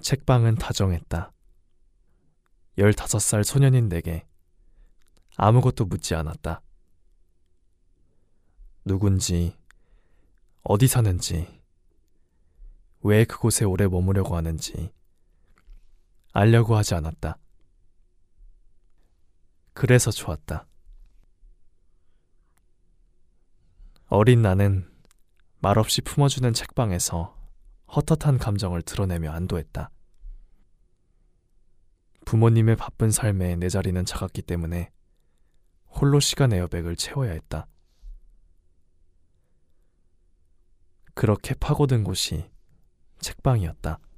책방은 다정했다. 15살 소년인 내게 아무것도 묻지 않았다. 누군지, 어디 사는지, 왜 그곳에 오래 머무려고 하는지 알려고 하지 않았다. 그래서 좋았다. 어린 나는 말없이 품어주는 책방에서 헛헛한 감정을 드러내며 안도했다. 부모님의 바쁜 삶에 내 자리는 작았기 때문에 홀로 시간 에어백을 채워야 했다. 그렇게 파고든 곳이 책방이었다.